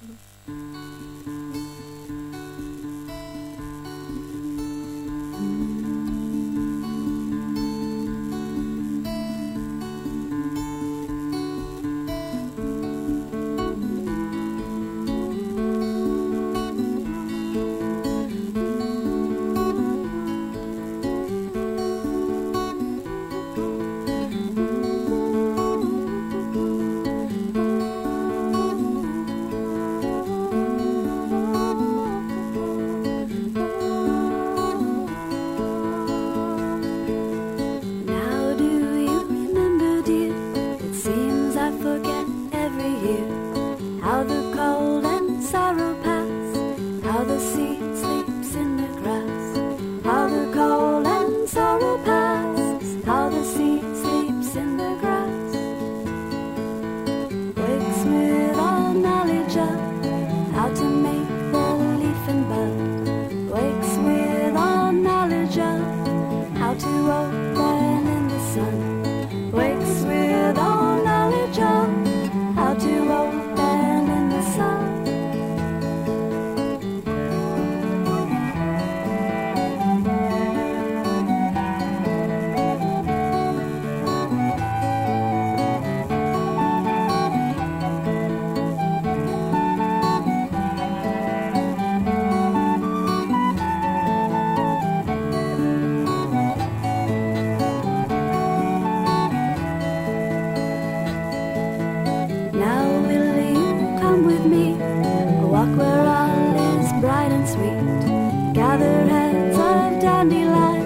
How the cold and sorrow pass, how the sea sleeps in the grass. How the cold and sorrow pass, how the sea sleeps in the grass. Wakes with all knowledge of how to make the leaf and bud. Wakes with all knowledge of how to open in the sun. Wakes with all knowledge of how to open in the sun. Now will you come with me, walk where all is bright and sweet, gather heads of dandelions